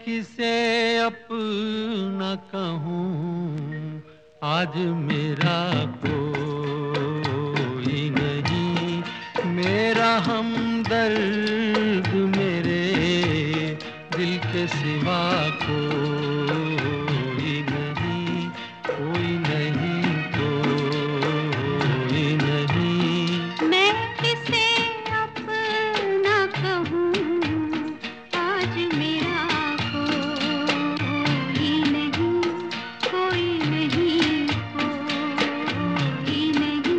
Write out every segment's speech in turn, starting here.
किसे अपना कहूँ, आज मेरा कोई नहीं। मेरा हमदर्द मेरे दिल के सिवा कोई नहीं, कोई नहीं, कोई नहीं। मैं किसे अपना कहूँ, आज मेरा कोई नहीं, कोई नहीं, कोई नहीं।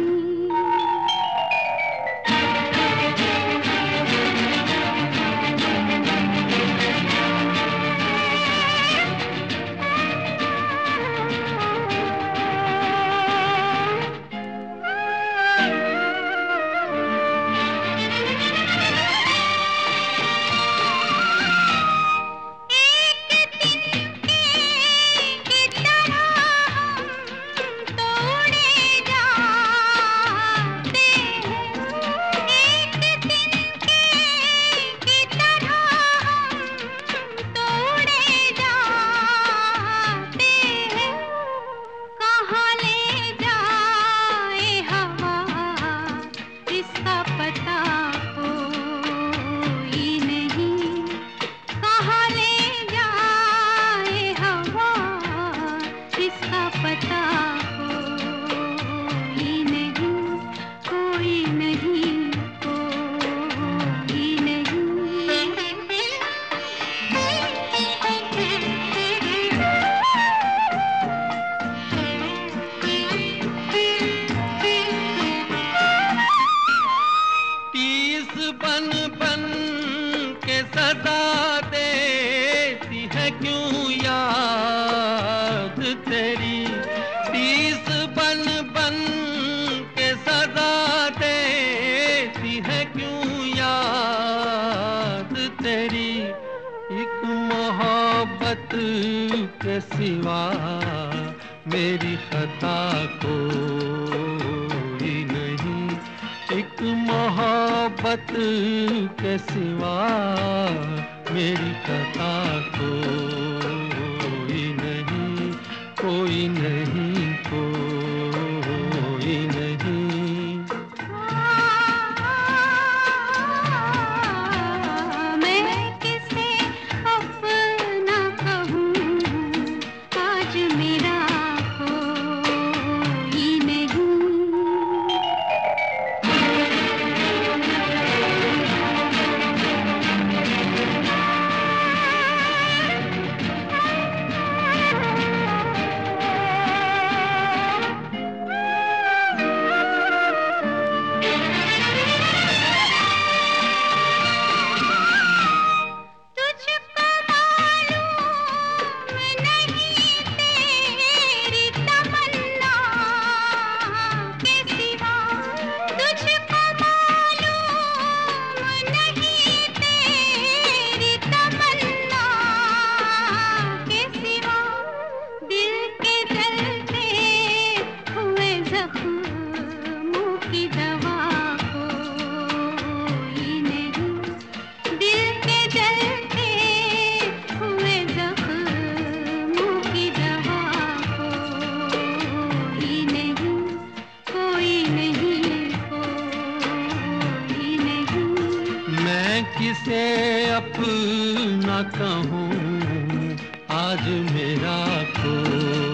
बन बन के सदा देती है क्यों याद तेरी। तीस बन बन के सदा देती है क्यों याद तेरी। एक मोहब्बत के सिवा मेरी खता कोई नहीं। एक मोहब्बत के सिवा मेरी खता कोई नहीं, कोई नहीं, कोई नहीं। मैं किसे अपना कहूँ, आज मेरा कोई नहीं। किसे अपना कहूँ, आज मेरा कोई